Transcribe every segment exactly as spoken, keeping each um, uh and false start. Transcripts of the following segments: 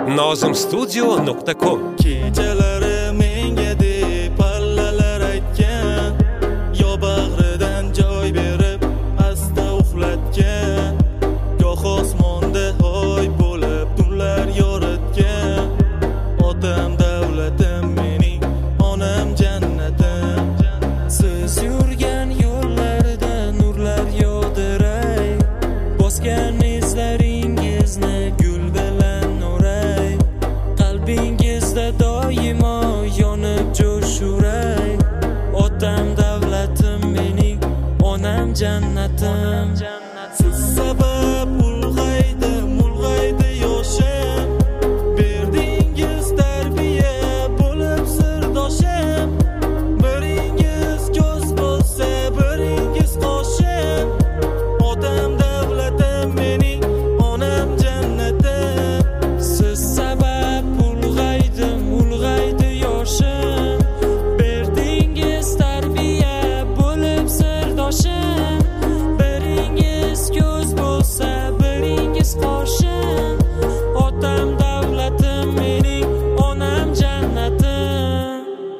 nozim studio nuqta com. Kechalari menga deb pallalar aytgan, yo bag'ridan joy berib asta uxlatgan, goh osmonda hoy bo'lib tunlar yoritgan. Otam davlatim mening, onam jannatim. Siz yurgan yo'llarda nurlar yog'diray, bosgan izlaringizni gul bilan o'ray, qalbingizda doimo yonib jo'shuray. Otam davlatim mening, onam jannatim. Siz sabab ulg'aydi, ulg'aydi yoshim, berdingiz tarbiya bo'lib sirdoshim. Biringiz ko'z bo'lsa, biringiz qoshim. Otam davlatim mening, onam jannatim. Siz sabab ulg'aydim, ulg'aydi yoshim, berdingiz tarbiya bo'lib sirdoshim. Biringiz ko'z bo'lsa, biringiz qoshim. Otam davlatim mening, onam jannatim.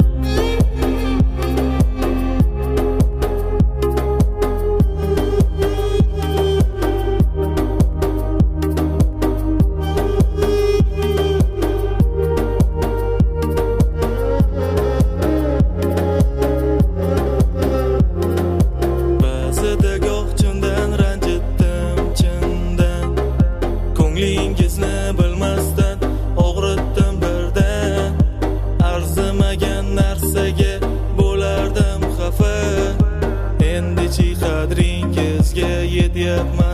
Ba'zida goh chindan ranjitdim, chindan ko'nglingizni bilmasdan og'ritdim birdan. Arzimagan narsaga bo'lardim xafa, endichi qadringizga yetyapman.